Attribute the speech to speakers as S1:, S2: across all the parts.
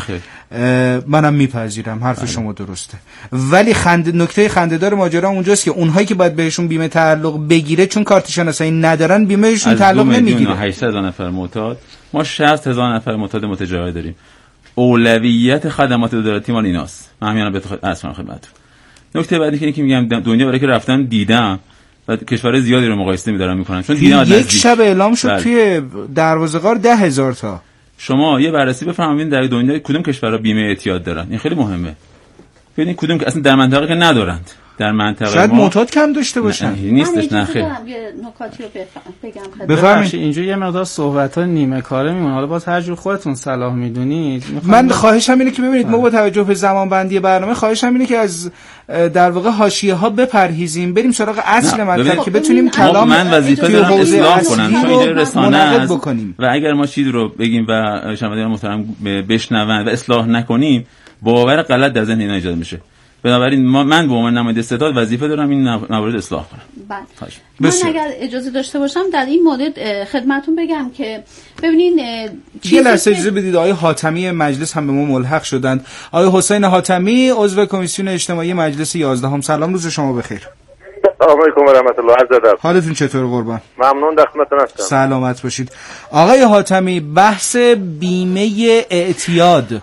S1: خیر.
S2: منم میپذیرم حرف شما درسته، ولی نکته خنده‌دار ماجرا اونجاست که اونهایی که باید بهشون بیمه تعلق بگیره چون کارت شناسایی ندارن بیمهشون تعلق نمیگیره.
S1: از 2,800,000 نفر معتاد ما 60,000 نفر معتاد متجاور داریم. اولویت خدمات دولتی مال ایناست. من همین الان اصلا خدمتتون. نکته بعدی که میگم دنیا برای که رفتن دیدم و کشور زیادی رو مقایسه می‌کنن چون
S2: یک شب اعلام شد توی دروازه‌گاه 10,000 تا.
S1: شما یه بررسی بفرمایید در دنیا کدوم کشورها بیمه اعتیاد دارن. این خیلی مهمه. ببینید کدوم که اصلا در منطقه که ندارند. در منطقه
S2: شاید معتاد کم داشته باشن.
S1: نیستش. نه خیر.
S3: یه نکاتی رو بگم.
S2: بفرمایید.
S4: اینجا یه مقدار صحبت‌ها نیمه کاره میمونه. حالا باز هر جور خودتون صلاح میدونید.
S2: من خواهشم اینه که ببینید ما با توجه به زمانبندی برنامه خواهشم اینه که از در واقع حاشیه‌ها بپرهیزیم، بریم سراغ اصل مطلب که بتونیم کلام
S1: من وظیفه دارم اصلاح کنم چون اینجا رسانه است
S2: بکنیم.
S1: و اگر ما چیزی رو بگیم و شنوندگان محترم بشنون و اصلاح نکنیم باور غلط در ذهن اینا ایجاد میشه. بنابراین من به عنوان نماینده ستاد وظیفه دارم این موارد اصلاح کنم.
S3: من اگر اجازه داشته باشم در این مورد خدمتتون بگم که ببینین
S2: یه لحظه اجازه بدید. آقای حاتمی مجلس هم به ما ملحق شدند. آقای حسین حاتمی عضو کمیسیون اجتماعی مجلس 11. سلام، روز شما بخیر.
S5: سلام علیکم و رحمت الله. عرض ادب.
S2: حالتون چطور قربان؟
S5: ممنون، در خدمتتون هستم.
S2: سلامت باشید. آقای حاتمی بحث بیمه اعتیاد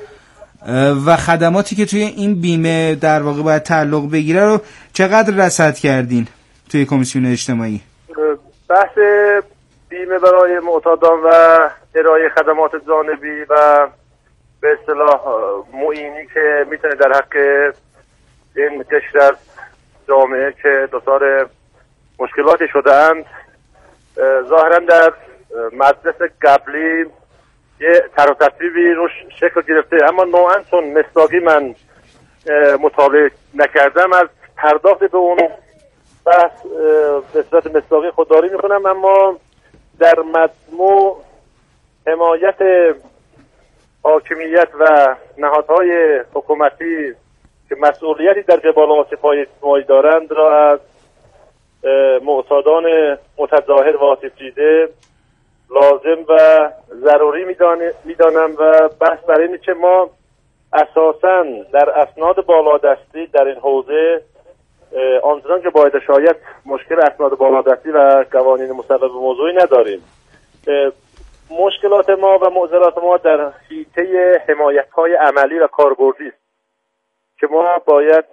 S2: و خدماتی که توی این بیمه در واقع باید تعلق بگیره رو چقدر رصد کردین توی کمیسیون اجتماعی؟
S5: بحث بیمه برای معتادان و ارائه خدمات جانبی و به اصطلاح معینی که میتونه در حق این قشر از جامعه که دچار مشکلاتی شده‌اند ظاهرا در مجلس قبلی یه طرح و تصویبی روش شکل گرفته، اما نوعاً چون مصداقی من مطالعه نکردم از پرداخت به اون بحث به صورت مصداقی خودداری میکنم، اما در مجموع حمایت حاکمیت و نهادهای حکومتی که مسئولیتی در قبال آسیب‌های اجتماعی دارند را از معتادان متظاهر و آسیب دیده لازم و ضروری میدانم و بحث برای اینه که ما اساساً در اسناد بالادستی در این حوزه آنچنان که باید شاید مشکل اسناد بالادستی و قوانین مسبب موضوعی نداریم. مشکلات ما و معضلات ما در حیطه حمایت‌های عملی و کاربردی است که ما باید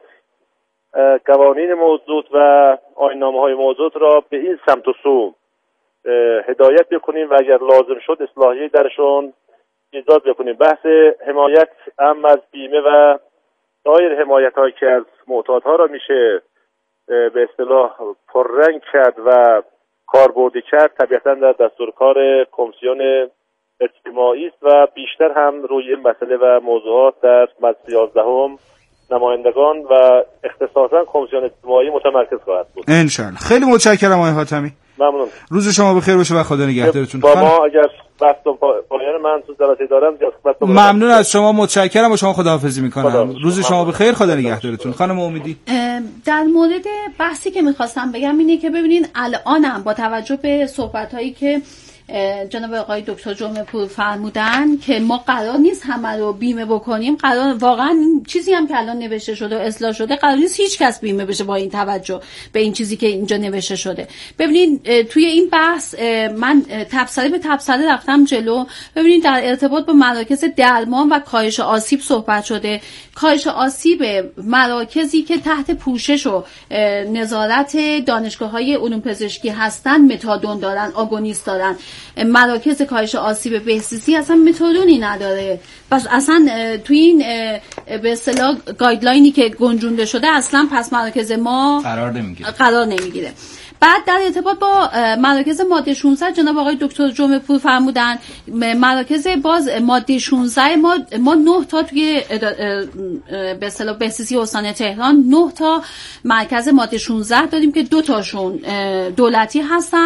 S5: قوانین موجود و آیین‌نامه‌های موجود را به این سمت و سو هدایت بکنیم و اگر لازم شد اصلاحی درشون ایجاد بکنیم. بحث حمایت هم از بیمه و دایر حمایت هایی که از معتادها را میشه به اصطلاح پررنگ کرد و کاربردی کرد طبیعتا در دستور کار کمیسیون اجتماعی است و بیشتر هم روی این مسئله و موضوعات در مجلس 11 نمایندگان و اختصاصا کمیسیون اجتماعی متمرکز خواهد بود.
S2: انشالله. خیلی متشکرم آقای حاتمی.
S5: ممنون.
S2: روز شما بخیر باشه و خدا نگهدارتون.
S5: با ما اگر بحث پایان من تو جلسه دارم
S2: ممنون از شما، متشکرم و شما خداحافظی میکنم. روز شما بخیر، خدا نگهدارتون. خانم امیدی
S3: در مورد بحثی که میخواستم بگم اینه که ببینین الانم با توجه به صحبت‌هایی که جناب آقای دکتر جمعه پور فرمودن که ما قرار نیست همه رو بیمه بکنیم، قرار واقعا چیزی هم که الان نوشته شده و اصلاح شده قرار نیست هیچ کس بیمه بشه با این توجه به این چیزی که اینجا نوشته شده. ببینید توی این بحث من تبصره به تبصره رفتم جلو. ببینید در ارتباط با مراکز درمان و کاهش آسیب صحبت شده. کاهش آسیب مراکزی که تحت پوشش و نظارت دانشگاه‌های علوم پزشکی هستن متادون دارن، آگونیست دارن. مراکز کاهش آسیب بهزیستی اصلا متدونی نداره، پس اصلا توی این به اصطلاح گایدلاینی که گنجونده شده اصلا پس مراکز ما قرار نمیگیره. بعد در ارتباط با مراکز ماده 16 جناب آقای دکتر جمعه پور فرمودن مراکز باز ماده 16 ما 9 تا توی به اصطلاح بهزیستی استان تهران 9 تا مرکز ماده 16 داریم که 2 تاشون دولتی هستن،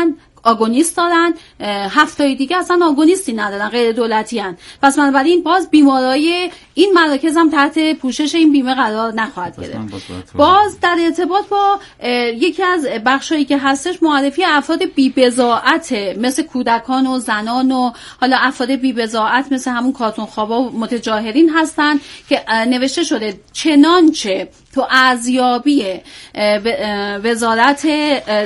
S3: آگونیست دارن، 7 تای دیگه اصلا آگونیستی ندارن، غیر دولتی هن. پس بنابراین باز بیمارای این مراکز هم تحت پوشش این بیمه قرار نخواهد گرفت. باز در ارتباط با یکی از بخشایی که هستش معرفی افراد بی‌بضاعت مثل کودکان و زنان و حالا افراد بی‌بضاعت مثل همون کارتون خوابا و متجاهرین هستن که نوشته شده چنانچه تو ارزیابی وزارت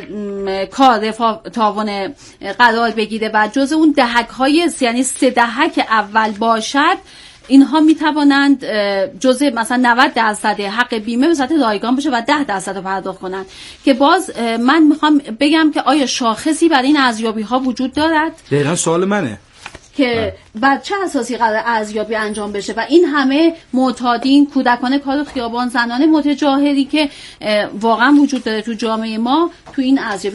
S3: کار تعاون قرار بگیره و جز اون دهک‌های یعنی 3 دهک اول باشد، اینها میتوانند جزء مثلا 90% حق بیمه به صورت رایگان بشه و 10% رو پرداخت کنند. که باز من میخوام بگم که آیا شاخصی برای این ارزیابی ها وجود دارد؟
S2: دقیقاً سوال منه
S3: که بر چه اساسی قرار ارزیابی انجام بشه و این همه معتادین، کودکان کار خیابان، زنان متجاهری که واقعا وجود داره تو جامعه ما تو این ارزیابی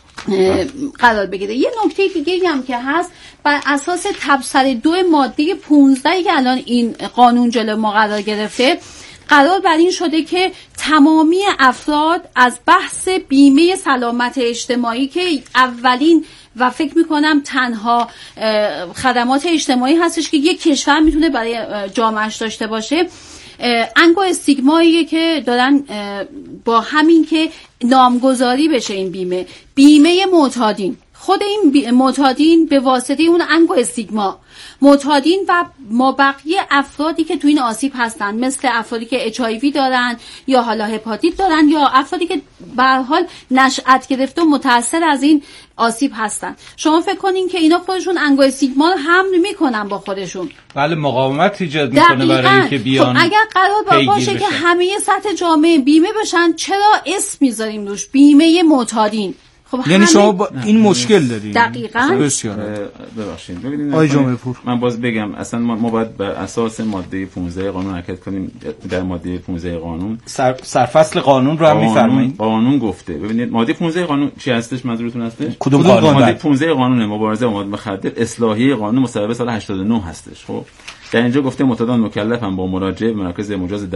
S3: قرار بگیره. یه نکته دیگه هم که هست، بر اساس تبصره 2 ماده 15 که الان این قانون جلو ما قرار گرفته، قرار بر این شده که تمامی افراد از بحث بیمه سلامت اجتماعی که اولین و فکر میکنم تنها خدمات اجتماعی هستش که یک کشور میتونه برای جامعهش داشته باشه، انگو استیگماییه که دارن با همین که نامگذاری بشه این بیمه معتادین، خود این معتادین به واسطه اون انگو استیگما معتادین و مابقی افرادی که تو این آسیب هستن، مثل افرادی که HIV دارن یا حالا هپاتیت دارن یا افرادی که به هر حال نشأت گرفته و متأثر از این آسیب هستن. شما فکر کنین که اینا خودشون انگو استیگما رو حمل میکنن با خودشون،
S2: بله مقاومت ایجاد میکنه برای اینکه بیان.
S3: خب اگر قرار باشه که همه سطح جامعه بیمه بشن، چرا اسم میذاریم روش بیمه معتادین؟ خب
S2: یعنی شما با این مشکل دارید.
S3: دقیقاً.
S2: بسیار
S1: ببخشید. ببینید
S2: آقای جمعه پور،
S1: من باز بگم اصلا ما باید بر اساس ماده 15 قانون حرکت کنیم. در ماده 15 قانون
S2: سرفصل قانون رو هم می‌فرمایید.
S1: قانون گفته، ببینید ماده 15 قانون چی هستش؟ منظورتون هستش
S2: کدوم قانون؟
S1: ماده 15 قانون مبارزه با مواد مخدر اصلاحیه قانون مصوبه سال 89 هستش. خب در اینجا گفته معتادان مکلفن با مراجعه به مراکز مجاز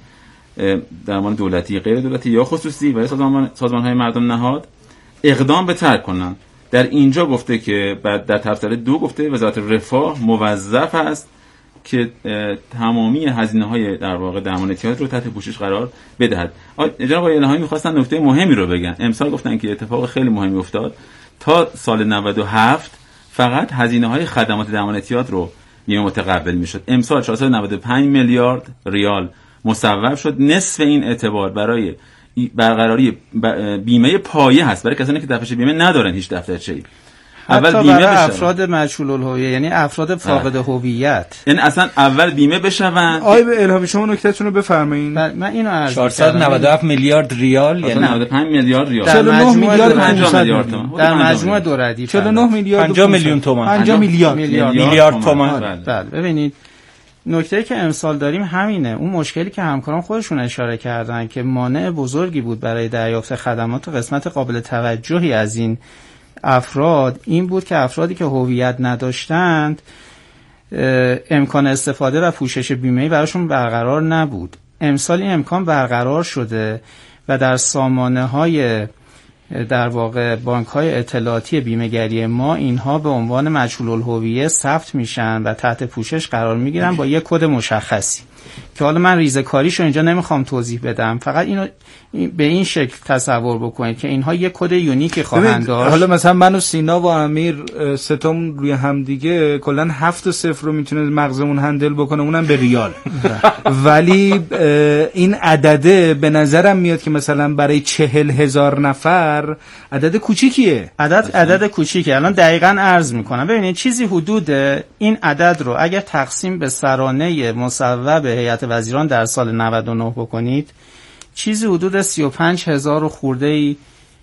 S1: درمان دولتی، غیر دولتی یا خصوصی و سازمان‌های مردم نهاد اقدام به ترک کنن. در اینجا گفته که در تبصره 2 گفته وزارت رفاه موظف است که تمامی هزینه‌های در واقع درمان اعتیاد رو تحت پوشش قرار بدهد. جناب آقای الهامی می‌خواستن نکته مهمی رو بگن. امسال گفتن که اتفاق خیلی مهمی افتاد. تا سال 97 فقط هزینه‌های خدمات درمان اعتیاد رو بیمه متقبل می‌شد. امسال 495 میلیارد ریال مصوب شد. نصف این اعتبار برای برقراری بیمه پایه هست برای کسانی که دفترچه بیمه ندارن هیچ دفترچه‌ای.
S4: اول بیمه برای افراد مجهول الهویه، یعنی افراد فاقد هویت،
S1: یعنی اصلا اول بیمه بشون.
S2: آقای الهامی شما نکتهتون رو بفرمایید.
S4: من اینو عرض
S2: 497 میلیارد ریال یعنی
S1: 95 میلیارد ریال،
S2: 49 میلیارد
S1: 50 میلیارد تومان
S4: در مجموع دو ردیف
S2: 49 میلیارد
S4: 50 میلیون تومان
S2: 50 میلیارد تومان.
S4: بله ببینید نکته‌ای که امسال داریم همینه. اون مشکلی که همکاران خودشون اشاره کردن که مانع بزرگی بود برای دریافت خدمات و قسمت قابل توجهی از این افراد این بود که افرادی که هویت نداشتند امکان استفاده و پوشش بیمه‌ای براشون برقرار نبود. امسال این امکان برقرار شده و در سامانه‌های در واقع بانک‌های اطلاعاتی بیمه‌گری ما اینها به عنوان مجهول الهویه ثبت میشن و تحت پوشش قرار میگیرن با یک کد مشخصی که حالا من ریزکاریشو اینجا نمیخوام توضیح بدم، فقط اینو به این شکل تصور بکنید که اینها یک کد یونیک خواهند داشت.
S2: حالا مثلا من و سینا و امیر ستامون روی هم دیگه کلا 7 و 0 رو میتونه مغزمون هندل بکنه، اونم به ریال. ولی این عدده به نظرم میاد که مثلا برای 40,000 نفر عدد کوچیکیه.
S4: عدد کوچیکه. الان دقیقاً عرض میکنم. ببینید چیزی حدود این عدد رو اگر تقسیم به سرانه مصوب هیئت وزیران در سال 99 بکنید، چیزی حدود 35,000 خورده‌ای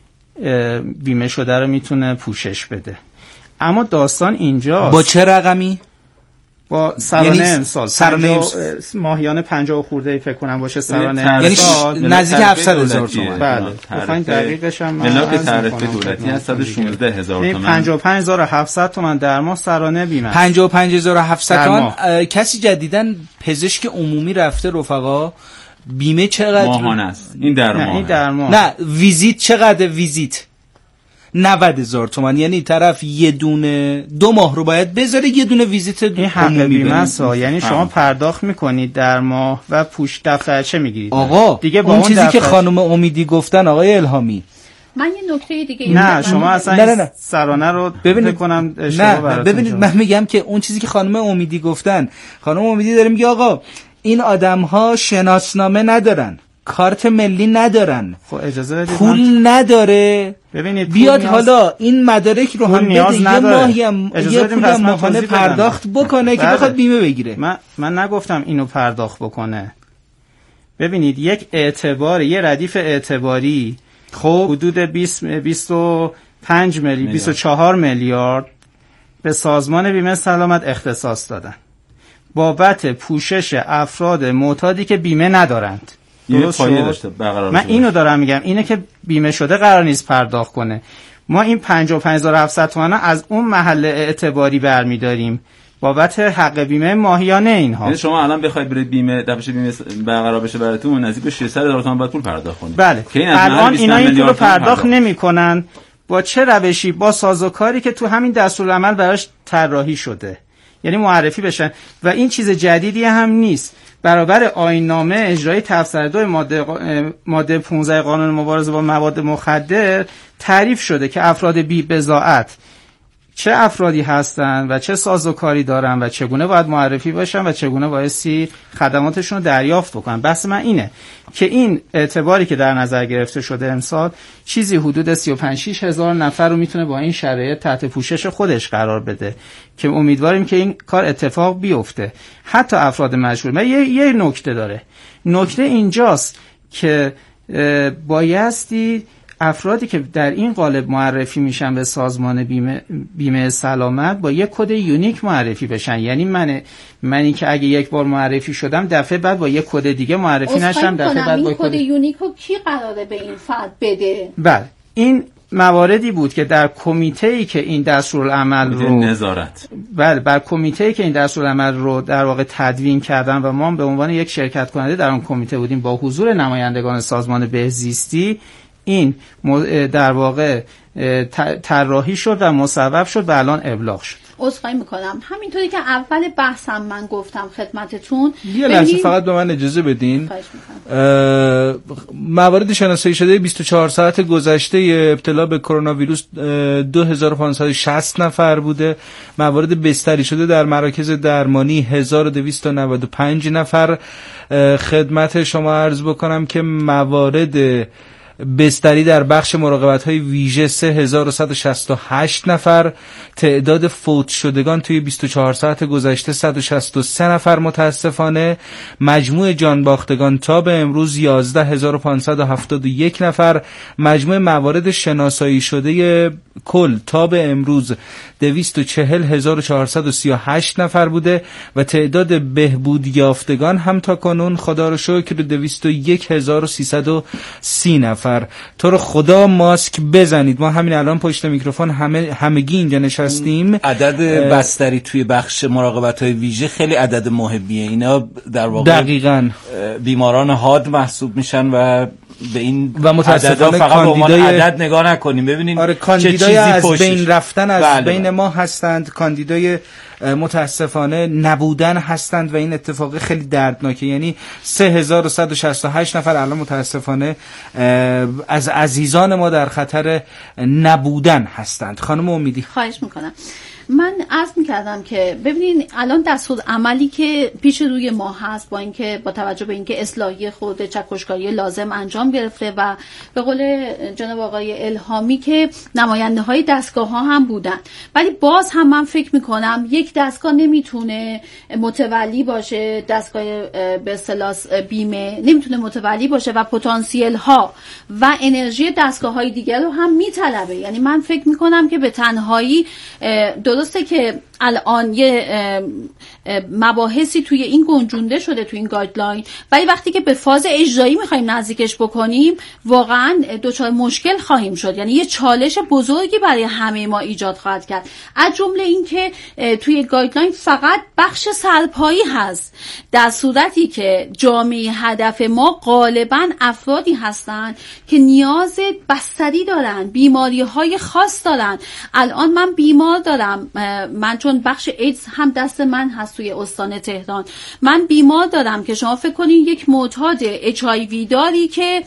S4: بیمه شده رو میتونه پوشش بده. اما داستان اینجاست
S2: با چه رقمی؟
S4: با سرانه امسال ماهیانه 50 خورده‌ای فکر کنم باشه سرانه
S2: امسال، یعنی نزدیک 700,000 تومان.
S4: بله بخواید دقیقش هم
S1: ملاک تعرفه دولتی از 116,000 تومان،
S4: 55,700 تومان در ماه سرانه بیمه.
S2: 55,700 تومان. کسی جدیداً پزشک عمومی رفته رفقا بیمه چقدر
S1: ماهانه است؟ این در ماه.
S4: این در ماه.
S2: نه ویزیت چقدر ویزیت؟ 90,000 تومان. یعنی طرف یه دونه 2 ماه رو باید بذاره یه دونه ویزیت
S4: این حق بیمه است. یعنی شما پرداخت میکنید در ماه و پوش دفترچه میگیرید.
S2: آقا دیگه با اون چیزی که خانم امیدی گفتن آقای الهامی،
S3: من یه نکته دیگه
S4: نه شما اصلا
S2: نه.
S4: سرانه رو
S2: بکنم نه ببینید من میگم که اون چیزی که خانم امیدی گفتن، خانم امیدی داره میگه آقا این آدم‌ها شناسنامه ندارن، کارت ملی ندارن،
S4: خب اجازه بدید
S2: پول نداره،
S4: ببینید
S2: بیاد حالا این مدارک رو هم بده یه ماهی هم یه پول ماهانه پرداخت بکنه که بخواد بیمه بگیره.
S4: من نگفتم اینو پرداخت بکنه. ببینید یک اعتبار، یه ردیف اعتباری خب حدود 25 میلیارد 24 میلیارد به سازمان بیمه سلامت اختصاص دادن بابت پوشش افراد معتادی که بیمه ندارند. درست شد؟ من اینو دارم میگم، اینه که بیمه شده قرار نیست پرداخت کنه. ما این 55700 تومان از اون محل اعتباری برمیداریم بابت حق بیمه ماهیانه اینها.
S1: یعنی شما الان بخواید برید بیمه دفعه بیمه برقرار بشه براتون نزدیک به 600,000 تومان باید پول پرداخت کنید.
S4: بله. الان اینا این پول رو پرداخت نمی‌کنن. با چه روشی؟ با سازوکاری که تو همین دستورالعمل براش طراحی شده. یعنی معرفی بشن و این چیز جدیدی هم نیست. برابر آیین‌نامه اجرایی تفسیر 2 ماده 15 قانون مبارزه با مواد مخدر تعریف شده که افراد بی بضاعت چه افرادی هستن و چه سازوکاری دارن و چگونه باید معرفی باشن و چگونه بایستی خدماتشون رو دریافت بکنن. بحث من اینه که این اعتباری که در نظر گرفته شده امسال چیزی حدود 35-6 هزار نفر رو میتونه با این شرایط تحت پوشش خودش قرار بده که امیدواریم که این کار اتفاق بیفته. حتی افراد مجبور. یه نکته داره. نکته اینجاست که بایستی افرادی که در این قالب معرفی میشن به سازمان بیمه سلامت با یک کد یونیک معرفی بشن. یعنی منی که اگه یک بار معرفی شدم دفعه بعد با یک کد دیگه معرفی نشم، دفعه بعد با
S3: کد یونیک رو کی قراره به این فرد بده؟
S4: بله این مواردی بود که در کمیته‌ای که این دستورالعمل رو
S1: نظارت
S4: بر کمیته‌ای که این دستورالعمل رو در واقع تدوین کردن و ما به عنوان یک شرکت کننده در اون کمیته بودیم با حضور نمایندگان سازمان بهزیستی، این در واقع طراحی شد و مصوب شد و الان ابلاغ شد.
S3: عذرخواهی میکنم همینطوری که اول بحثم من گفتم خدمتتون
S2: یه لحظه فقط به من اجازه بدین. موارد شناسایی شده 24 ساعت گذشته ابتلا به کرونا ویروس 2560 نفر بوده. موارد بستری شده در مراکز درمانی 1295 نفر. خدمت شما عرض بکنم که موارد بستری در بخش مراقبت‌های ویژه 3168 نفر. تعداد فوت شدگان توی 24 ساعت گذشته 163 نفر متاسفانه. مجموع جانباختگان تا به امروز 11571 نفر. مجموع موارد شناسایی شده کل تا به امروز 240438 نفر بوده و تعداد بهبود یافتگان هم تا کنون خدا رو شکر 201330 نفر. تو رو خدا ماسک بزنید. ما همین الان پشت میکروفون همگی اینجا نشستیم.
S6: عدد بستری توی بخش مراقبت‌های ویژه خیلی عدد مهمیه. اینا در واقع
S2: دقیقاً
S6: بیماران حاد محسوب میشن و به این
S2: و متاسفانه
S6: فقط به عنوان عدد نگاه نکنیم. ببینید
S2: آره کاندیدای از بین رفتن از بین ما هستند، کاندیدای متاسفانه نبودن هستند و این اتفاق خیلی دردناکه. یعنی 3168 نفر الان متاسفانه از عزیزان ما در خطر نبودن هستند. خانم امیدی
S3: خواهش میکنم. من عرض میکردم که ببینین الان دستور عملی که پیش روی ما هست با اینکه با توجه به اینکه اصلاحی خود چکشکاری لازم انجام گرفته و به قول جناب آقای الهامی که نماینده های دستگاه ها هم بودن، ولی باز هم من فکر میکنم یک دستگاه نمیتونه متولی باشه، دستگاه به اصطلاح بیمه نمیتونه متولی باشه و پتانسیل ها و انرژی دستگاه های دیگر رو هم میطلبه. یعنی من فکر میکنم که به تنهایی درسته که الان یه مباحثی توی این گنجونده شده توی این گایدلاین، ولی وقتی که به فاز اجرایی میخوایم نزدیکش بکنیم واقعا دچار مشکل خواهیم شد. یعنی یه چالش بزرگی برای همه ما ایجاد خواهد کرد. از جمله این که توی گایدلاین فقط بخش سرپایی هست، در صورتی که جامعه هدف ما غالبا افرادی هستن که نیاز بستری دارن، بیماری‌های خاص دارن. الان من بیمار دارم، من چون بخش ایدز هم دست من هست توی استان تهران، من بیمار دارم که شما فکر کنین یک معتاد HIV داری که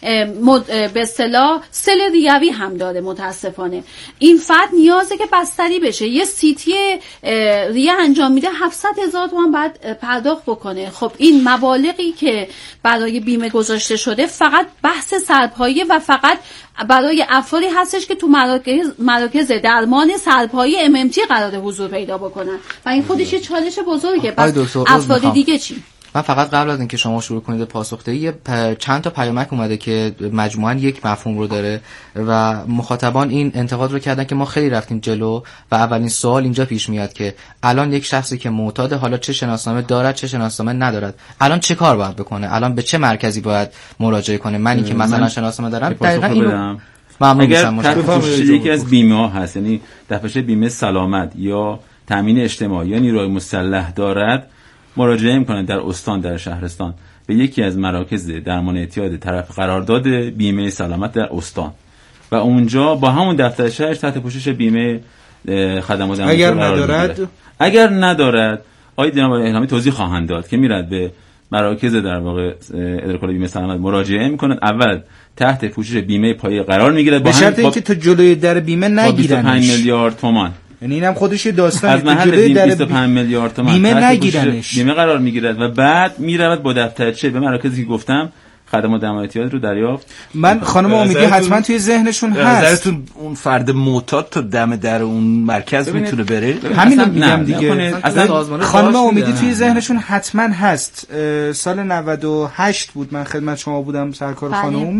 S3: به اصطلاح سل ریوی هم داره. متاسفانه این فرد نیازه که بستری بشه، یه سیتی ریه انجام میده 700,000 تومان بعد پرداخت بکنه. خب این مبالغی که برای بیمه گذاشته شده فقط بحث سرپایه و فقط برای افرادی هستش که تو مراکز درمان سرپایی MMT قراره حضور پیدا بکنن و این خودش یه چالش بزرگه. پس افراد دیگه چی؟
S7: من فقط قبل از اینکه شما شروع کنید پاسخدهی چند تا پیامک اومده که مجموعاً یک مفهوم رو داره و مخاطبان این انتقاد رو کردن که ما خیلی رفتیم جلو و اولین سوال اینجا پیش میاد که الان یک شخصی که معتاد، حالا چه شناسنامه دارد چه شناسنامه ندارد، الان چه کار باید بکنه؟ الان به چه مرکزی باید مراجعه کنه؟ منی که مثلا شناسنامه دارم دقیقاً اینو
S1: اگر تحت یکی از بیمه ها هست، یعنی دفترچه بیمه سلامت یا تامین اجتماعی یا نیروی مسلح دارد، مراجعه میکنن در استان، در شهرستان به یکی از مراکز درمان اعتیاد طرف قرارداد بیمه سلامت در استان و اونجا با همون دفترچه‌اش تحت پوشش بیمه خدمات درمانی اگر ندارد آقای جناب الهامی توضیح خواهند داد که میرد به مراکز در واقع اداره کل بیمه سلامت مراجعه میکنن. اول تحت پوشش بیمه پایه قرار میگیره
S2: به شرط اینکه تا جلوی در بیمه نگیرنش.
S1: 25 میلیارد تومان،
S2: یعنی اینم خودش داستان
S1: از محل 25 میلیارد تومان
S2: بیمه نگیرنش،
S1: بیمه قرار میگیرد و بعد میرود با دفترچه به مراکزی که گفتم خدمات درمان اعتیاد رو دریافت.
S2: من خانم امیدی حتما توی ذهنشون هست.
S6: نظرتون اون فرد معتاد تا دم در اون مرکز میتونه بره؟
S2: همین میگم دیگه. خانم امیدی توی ذهنشون حتما هست. سال 98 بود من خدمت شما بودم سرکار خانم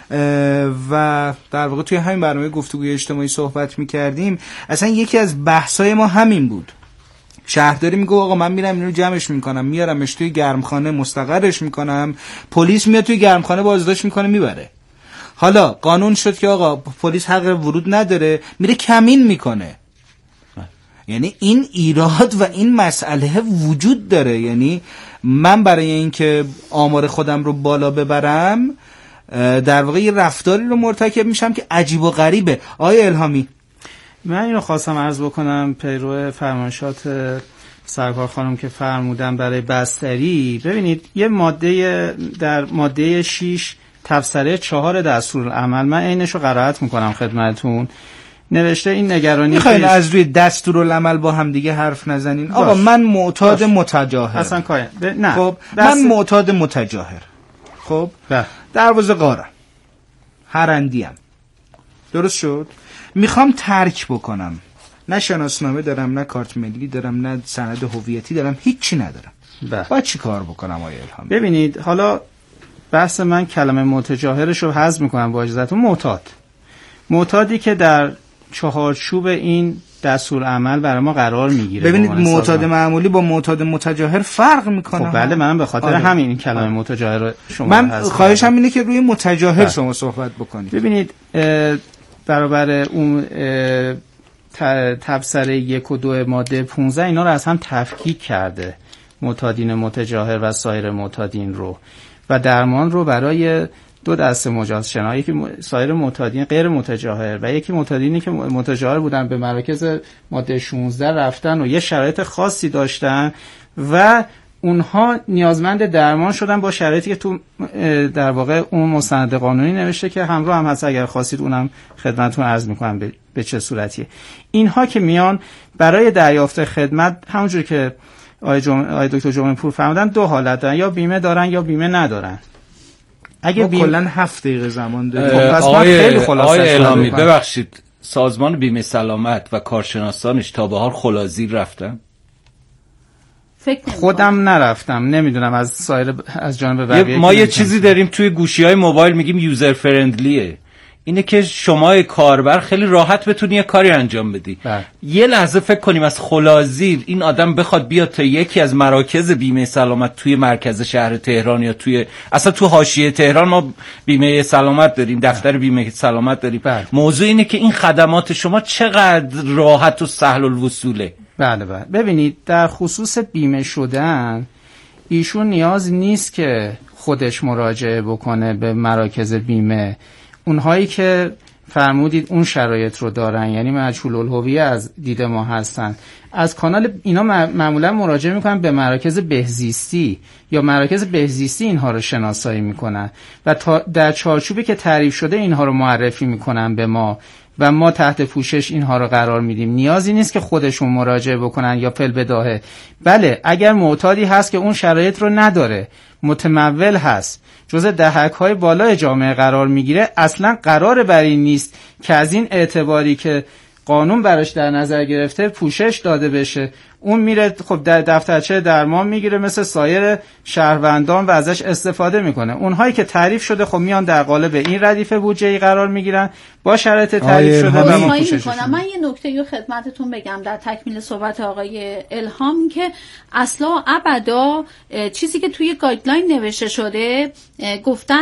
S2: و در واقع توی همین برنامه گفتگوی اجتماعی صحبت میکردیم. اصلا یکی از بحثای ما همین بود. شهرداری میگه آقا من میرم اینو جمعش میکنم میارمش توی گرمخانه مستقرش میکنم، پلیس میاد توی گرمخانه بازداشت میکنه میبره. حالا قانون شد که آقا پلیس حق ورود نداره، میره کمین میکنه. یعنی این ایراد و این مسئله وجود داره. یعنی من برای اینکه آمار خودم رو بالا ببرم در واقع یه رفتاری رو مرتکب میشم که عجیب و غریبه. آقای الهامی،
S4: من اینو خواستم عرض بکنم پیرو فرمایشات سرکار خانم که فرمودن برای بستری. ببینید یه ماده در ماده 6 تفسیره 4 دستورالعمل، من عینشو قرائت میکنم خدمتتون. نوشته این نگرانی
S2: میخواین از روی دستورالعمل با هم دیگه حرف نزنین؟ آقا من معتاد متجاهر
S4: اصلا کاری نه.
S2: خب من معتاد متجاهر، خب دروازه قارم، هرندیم، درست شد؟ میخوام ترک بکنم، نه شناسنامه دارم، نه کارت ملی دارم، نه سند هویتی دارم، هیچی ندارم. باید چی کار بکنم آقای الهامی؟
S4: ببینید حالا بحث من کلمه متجاهرش رو حذف میکنم با اجازهتون. معتادی که در چهارچوب این دستورالعمل برای ما قرار میگیره.
S2: ببینید معتاد معمولی با معتاد متجاهر فرق میکنه.
S4: خب بله، منم به خاطر همین کلمه متجاهر رو شما
S2: من خواهشم اینه که روی متجاهر شما صحبت بکنید.
S4: ببینید برابر اون تفسیر 1 و 2 ماده 15 اینا رو از هم تفکیک کرده، معتادین متجاهر و سایر معتادین رو، و درمان رو برای 2 دسته مجاز شناخت، یکی سایر معتادین غیر متجاهر و یکی معتادینی که متجاهر بودن به مراکز ماده 16 رفتن و یه شرایط خاصی داشتن و اونها نیازمند درمان شدن با شرایطی که تو در واقع اون مستند قانونی نوشته که همراه هم هست، اگر خواستید اونم خدمتتون عرض میکنم به چه صورتیه. اینها که میان برای دریافت خدمت، همونجوری که آقای دکتر جمعه پور فرمودن، 2 حالت دارن، یا بیمه دارن یا بیمه ندارن.
S2: اگه کلا 7 دقیقه زمان داریم.
S6: پس من خیلی خلاصه الهامی ببخشید، سازمان بیمه سلامت و کارشناسانش تا به حال خلاصی رفتن؟
S4: خودم نرفتم، نمیدونم از سایر از جانب بقیه.
S6: ما یه چیزی داریم توی گوشی‌های موبایل میگیم یوزر فرندلیه، اینه که شما کاربر خیلی راحت بتونی یه کاری انجام بدی. یه لحظه فکر کنیم از خلازیر این آدم بخواد بیاد تا یکی از مراکز بیمه سلامت توی مرکز شهر تهران یا اصلا تو حاشیه تهران ما بیمه سلامت داریم، دفتر بیمه سلامت داریم. موضوع اینه که این خدمات شما چقدر راحت و سهل الوصوله.
S4: بله. ببینید در خصوص بیمه شدن ایشون نیاز نیست که خودش مراجعه بکنه به مراکز بیمه. اونهایی که فرمودید اون شرایط رو دارن، یعنی مجهول الهویه از دید ما هستن، از کانال اینا معمولا مراجعه میکنن به مراکز بهزیستی یا مراکز بهزیستی اینها رو شناسایی میکنن و در چارچوبی که تعریف شده اینها رو معرفی میکنن به ما و ما تحت پوشش اینها رو قرار میدیم. نیازی نیست که خودشون مراجعه بکنن یا فی‌البداهه. بله اگر معتادی هست که اون شرایط رو نداره، متمول هست، جزء دهک‌های بالای جامعه قرار میگیره، اصلا قرار بر این نیست که از این اعتباری که قانون براش در نظر گرفته پوشش داده بشه. اون میره خب در دفترچه درمان میگیره مثل سایر شهروندان و ازش استفاده میکنه. اونهایی که تعریف شده خب میان در قالب این ردیف بودجه‌ای قرار میگیرن با شرایط تعریف شده و ما پوشش میکنم.
S3: من یه نکته رو خدمتتون بگم در تکمیل صحبت آقای الهام که اصلا ابدا چیزی که توی گایدلاین نوشته شده گفتن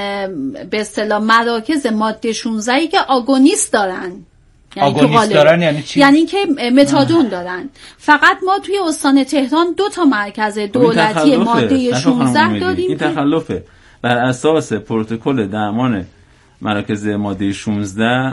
S3: به اصطلاح مراکز ماده 16 که آگونیست دارن.
S6: آگونیست دارن یعنی چی؟
S3: یعنی که متادون دارن. فقط ما توی استان تهران 2 تا مرکز دولتی ماده 16 داریم.
S1: این تخلفه. بر اساس پروتکل درمان مراکز ماده 16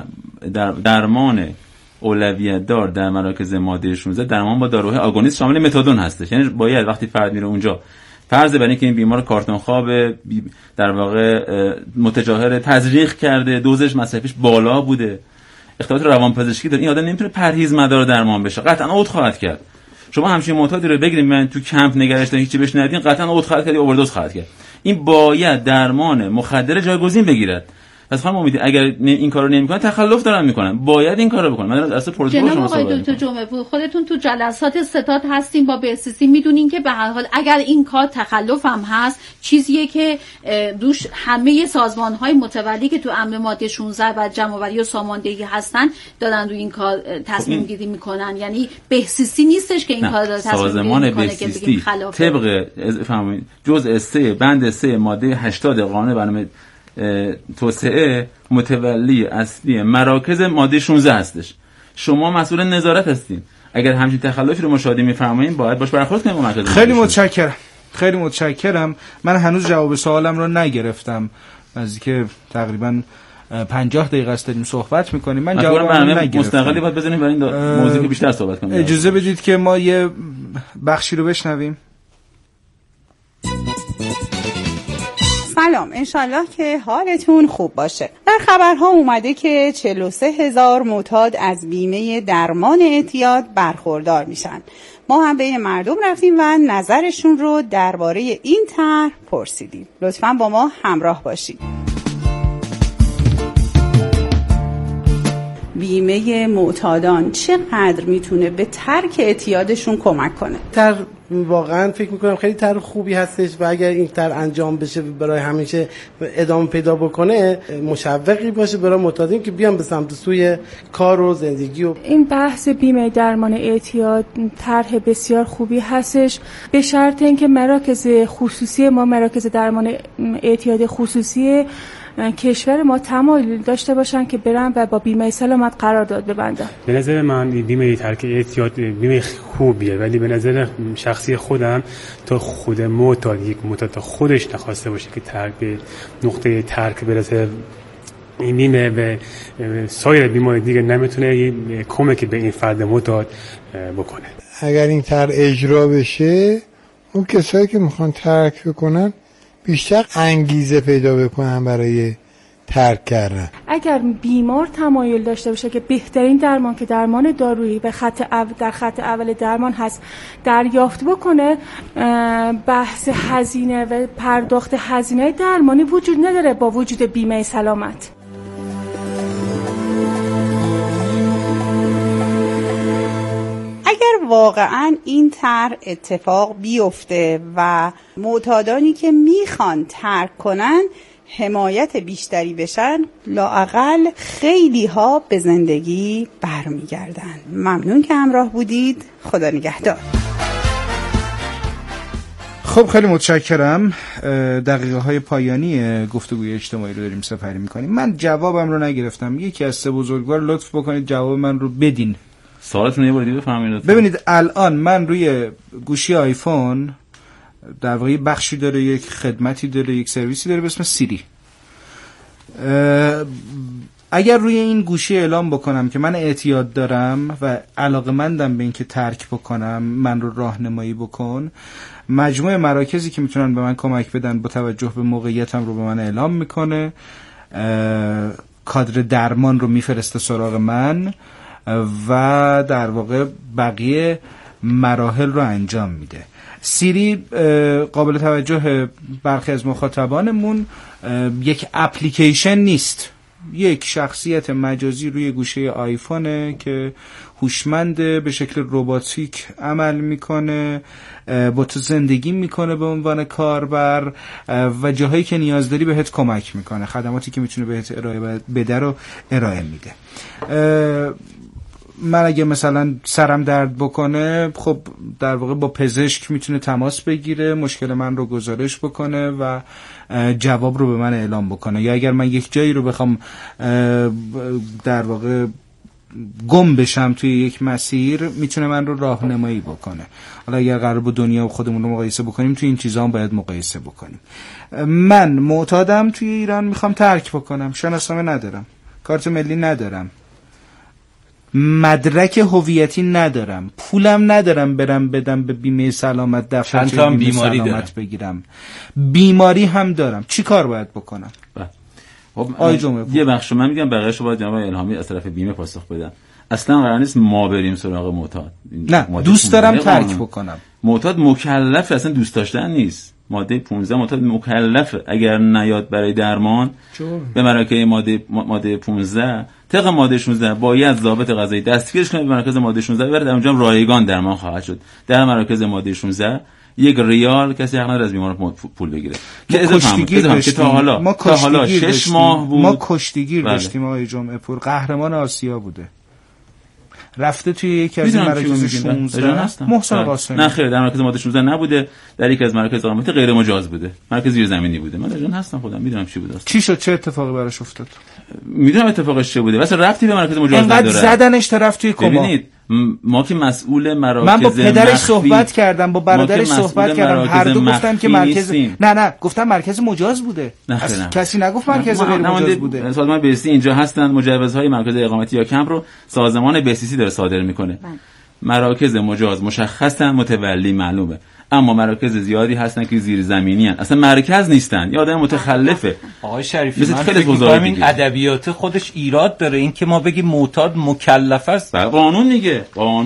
S1: درمان اولویت دار در مراکز ماده 16 درمان با داروهای آگونیست شامل متادون هستش. یعنی باید وقتی فرد میره اونجا فرض بر اینکه این بیمار کارتون خواب در واقع متجاهر تزریق کرده، دوزش مصرفیش بالا بوده، اختلالات روانپزشکی داره، این آدم نمیتونه پرهیز مدار درمان بشه، قطعا عود خواهد کرد. شما همچین معتادی رو بگیرید من تو کمپ نگرش دارین هیچی بهش ندین، قطعا عود خواهد کرد یا اووردوز خواهد کرد. این باید درمان مخدر جایگزین بگیرد. پس خانم امیدی اگر این کارو نمیکنن تخلف دارن میکنن، باید این کارو بکنن. من اصلا پروتکل شما
S3: آقای دکتر جمعه‌پور خودتون تو جلسات ستاد هستین با بهسیسی میدونین که به هر حال اگر این کار تخلف هم هست چیزیه که دوش همه سازمان‌های متولی که تو امر ماده 16 و جمع‌آوری و ساماندهی هستن دارن روی این کار تصمیم گیری میکنن. یعنی بهسیسی نیستش که این کار رو تصمیم گیری میکنه که بگیم خلاف.
S1: طبق فهمید جزء 3 بند 3 ماده 80 قانون برنامه توسعه متولی اصلی مراکز ماده 16 هستش. شما مسئول نظارت هستین. اگر همچین تخلفی رو مشاهده می‌فرمایید باید باش برخورد کنید با مرکز.
S2: خیلی متشکرم. من هنوز جواب سوالم رو نگرفتم. نزدیک تقریبا 50 دقیقه است داریم صحبت می‌کنیم. من جوابم نگرفتم.
S1: مستقلی باید بزنیم برای این موضوع که بیشتر صحبت کنیم.
S2: اجازه بدید که ما یه بخشی رو بشنویم.
S8: سلام، انشالله که حالتون خوب باشه. در خبرها اومده که 43,000 معتاد از بیمه درمان اعتیاد برخوردار میشن. ما هم بین مردم رفتیم و نظرشون رو درباره این طرح پرسیدیم. لطفاً با ما همراه باشید. بیمه معتادان چقدر میتونه به ترک اعتیادشون کمک کنه؟
S9: واقعا فکر میکنم خیلی طرح خوبی هستش و اگر این طرح انجام بشه برای همیشه ادامه پیدا بکنه مشوقی باشه برای معتادین که بیان به سمت سوی کار و زندگی. و
S10: این بحث بیمه درمان اعتیاد طرح بسیار خوبی هستش به شرط اینکه مراکز خصوصی ما مراکز درمان اعتیاد خصوصی کشور ما تمایل داشته باشن که برن و با بیمه سلامت قرارداد ببندن.
S11: به نظر من بیمه ترک اعتیاد بیمه خوبیه، ولی به نظر شخصی خودم تا خود معتاد یک معتاد خودش نخواسته باشه که ترک به نقطه ترک برسه، این بیمه به سایر بیماری دیگه نمیتونه کمکی به این فرد معتاد بکنه.
S12: اگر این طرح اجرا بشه اون کسایی که میخوان ترک بکنن بیشتر انگیزه پیدا بکنن برای ترک کردن.
S10: اگر بیمار تمایل داشته باشه که بهترین درمان که درمان دارویی در خط اول درمان هست دریافت بکنه، بحث هزینه و پرداخت هزینه درمانی وجود نداره با وجود بیمه سلامت.
S8: اگر واقعا این طرح اتفاق بیفته و معتادانی که میخوان ترک کنن حمایت بیشتری بشن، لااقل خیلی ها به زندگی برمیگردن. ممنون که همراه بودید. خدا نگهدار.
S2: خب خیلی متشکرم. دقیقه های پایانی گفتگوی اجتماعی رو داریم سپری میکنیم. من جوابم رو نگرفتم. یکی از سه بزرگوار لطف بکنید جواب من رو بدین.
S1: سوالتون یه بار دیگه بفهمید.
S2: ببینید الان من روی گوشی آیفون در واقع بخشی داره، یک خدمتی داره، یک سرویسی داره به اسم سیری. اگر روی این گوشی اعلام بکنم که من اعتیاد دارم و علاقه‌مندم به این که ترک بکنم، من رو راهنمایی بکن، مجموعه مراکزی که میتونن به من کمک بدن با توجه به موقعیتم رو به من اعلام میکنه، کادر درمان رو میفرسته سراغ من و در واقع بقیه مراحل رو انجام میده. سیری قابل توجه برخی از مخاطبانمون یک اپلیکیشن نیست، یک شخصیت مجازی روی گوشه آیفونه که هوشمنده، به شکل رباتیک عمل میکنه، با تو زندگی میکنه به عنوان کاربر و جاهایی که نیاز داری بهت کمک میکنه، خدماتی که میتونه بهت ارائه بده رو ارائه میده. من اگه مثلا سرم درد بکنه، خب در واقع با پزشک میتونه تماس بگیره، مشکل من رو گزارش بکنه و جواب رو به من اعلام بکنه. یا اگر من یک جایی رو بخوام در واقع گم بشم توی یک مسیر، میتونه من رو راهنمایی بکنه. حالا اگر قرار با دنیا و خودمون رو مقایسه بکنیم، توی این چیزا هم باید مقایسه بکنیم. من معتادم، توی ایران میخوام ترک بکنم، شناسنامه ندارم، کارت ملی ندارم، مدرک هویتی ندارم، پولم ندارم برم بدم به بیمه سلامت، دفترچه بیمه سلامت بگیرم، بیماری هم دارم، چی کار باید بکنم؟
S1: خب یه بخش من میگم، بقیه‌اشو باید جناب الهامی از طرف بیمه پاسخ بدن. اصلا قرار نیست ما بریم سراغ معتاد.
S2: نه، دوست دارم ترک بکنم.
S1: معتاد مکلف، اصلا دوست داشتن نیست. ماده 15 معتاد مکلفه، اگر نیاد برای درمان به مراکز ماده 15 طبق ماده 16 باید ضابط قضایی دستگیرش کنه، به مراکز ماده 16 بره، در اونجا رایگان درمان خواهد شد. در مراکز ماده 16 یک ریال کسی حق نداره از بیمار پول بگیره. که
S2: کشتیگیر
S1: که تا حالا 6 ماه بود.
S2: ما کشتیگیر داشتیم آقای جمعه پور، قهرمان آسیا بوده، رفته توی یکی از مراکز 16 محسن قاسمی.
S1: نه خیر، در مرکز ماده 16 نبوده، در یکی از مراکز اقامت غیر مجاز بوده، مرکز زیرزمینی بوده. من اجازه هستم، خودم میدونم چی بوده.
S2: چی شد؟ چه اتفاقی براش افتاد؟
S1: میدونم اتفاقش چه بوده، واسه رفتی به مرکز مجاز نداره.
S2: انقدر زدنش طرف توی کما.
S1: ببینید ما که مسئول مراکز،
S2: من با پدرش صحبت کردم، با برادرش صحبت کردم، هر دو گفتن که مرکز نه گفتم مرکز مجاز بوده. کسی نگفت مرکز غیر مجاز بوده.
S1: سازمان بهستی اینجا هستن، مجوزهای مرکز اقامتی یا کمپ رو سازمان بهستی داره صادر میکنه. مراکز مجاز مشخصن، متولی معلومه، اما مراکز زیادی هستن که زیرزمینی هستن، اصلا مرکز نیستن. یه آدم متخلفه.
S6: آقای شریفی، من فکر می‌کنم این ادبیات خودش ایراد داره، این که ما بگیم معتاد مکلف است.
S1: قانون میگه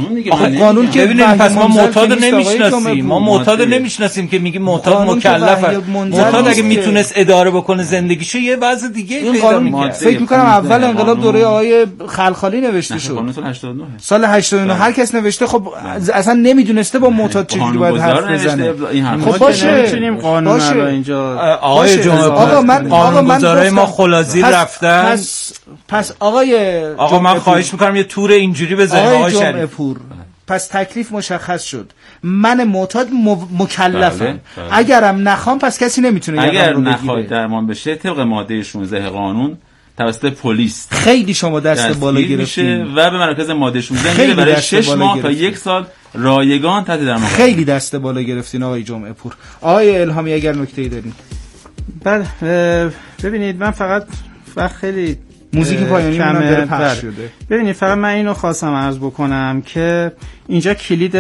S2: قانون که
S6: ببینید، پس ما معتاد نمیشناسیم، ما معتاد نمیشناسیم که میگیم معتاد مکلف است. معتاد اگه میتونست اداره بکنه زندگیشو یه وضع دیگه پیدا می‌کرد.
S2: فکر می‌کنم اول انقلاب دوره آقای خلخالی نوشته شد،
S1: قانون سال 89
S2: سال 89 هر کس نوشته. خب اصلا نمیدونسته با معتاد چجوری باید حرف بزنه.
S4: خب باشه، نمی‌تونیم قانون رو اینجا.
S6: آقای جمعه،
S2: آقا من
S6: ما خلازی رفتن.
S2: پس آقا
S6: من خواهش میکنم یه تور اینجوری بزنیم آقای
S2: جمعه پور. پس تکلیف مشخص شد، من معتاد مکلفم. اگرم نخوام پس کسی نمیتونه.
S1: اگر نخواد درمان بشه طبق ماده 16 قانون توسط پلیس
S2: خیلی شما دست بالا گرفتین
S1: و به مرکز ماده 16 میره برای 6 ماه تا 1 سال رایگان تحت درمان.
S2: خیلی دست بالا گرفتین آقای جمعه پور. آقای الهامی اگر نکته‌ای دارین.
S4: بله، ببینید من فقط خیلی
S2: موزیک پایانی من داره پخش شده.
S4: ببینید فقط من اینو خواستم عرض بکنم که اینجا کلید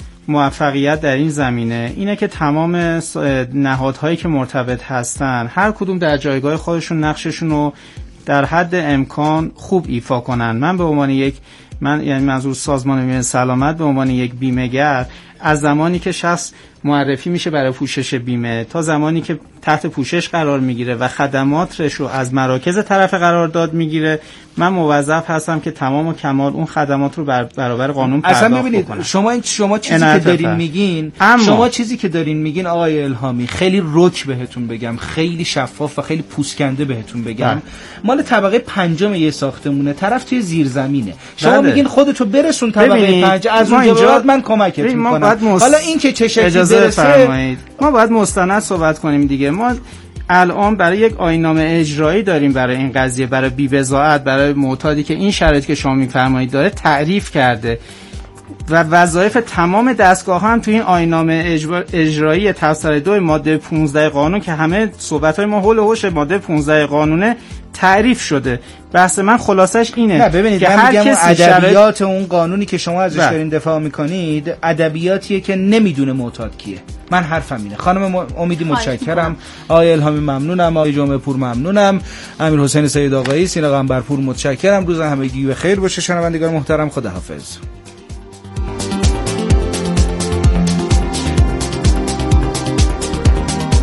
S4: موفقیت در این زمینه اینه که تمام نهادهایی که مرتبط هستن هر کدوم در جایگاه خودشون نقششون رو در حد امکان خوب ایفا کنن. من به عنوان یعنی منظور سازمان بیمه سلامت به عنوان یک بیمه‌گر از زمانی که شخص معرفی میشه برای پوشش بیمه تا زمانی که تحت پوشش قرار میگیره و خدماتش رو از مراکز طرف قرارداد میگیره، من موظف هستم که تمام و کمال اون خدمات رو برابر قانون پرداخت
S2: اصلا ببینید
S4: بکنم.
S2: شما چیزی که دارین میگین، شما چیزی که دارین میگین آقای الهامی، خیلی رک بهتون بگم، خیلی شفاف و خیلی پوسکنده بهتون بگم، مال طبقه پنجم یه ساختمونه، طرف توی زیرزمینه. شما میگین خودتو برسون طبقه 5، از اونجا من کمکت میکنم. حالا این که چه شکلی
S4: فرمایید، ما باید مستند صحبت کنیم دیگه. ما الان برای یک آیین‌نامه اجرایی داریم برای این قضیه، برای بی‌وضاحت، برای معتادی که این شرایط که شما میفرمایید داره تعریف کرده و وظایف تمام دستگاه‌ها هم توی این آیین‌نامه اجرایی تفسیر 2 ماده 15 قانون که همه صحبت‌های ما حول و حوش ماده 15 قانونه تعریف شده. بحث من خلاصش اینه.
S2: نه ببینید،
S4: که
S2: من میگم ادبیات اون قانونی که شما ازش دارین دفاع میکنید ادبیاتیه که نمیدونه معتاد کیه. من حرفم اینه. خانم امیدی متشکرم، آقای الهامی ممنونم، آقای جمعه پور ممنونم، امیر حسین سید آقایی، سینا قنبرپور متشکرم. روز همگی بخیر باشه شنوندگان محترم. خداحافظ.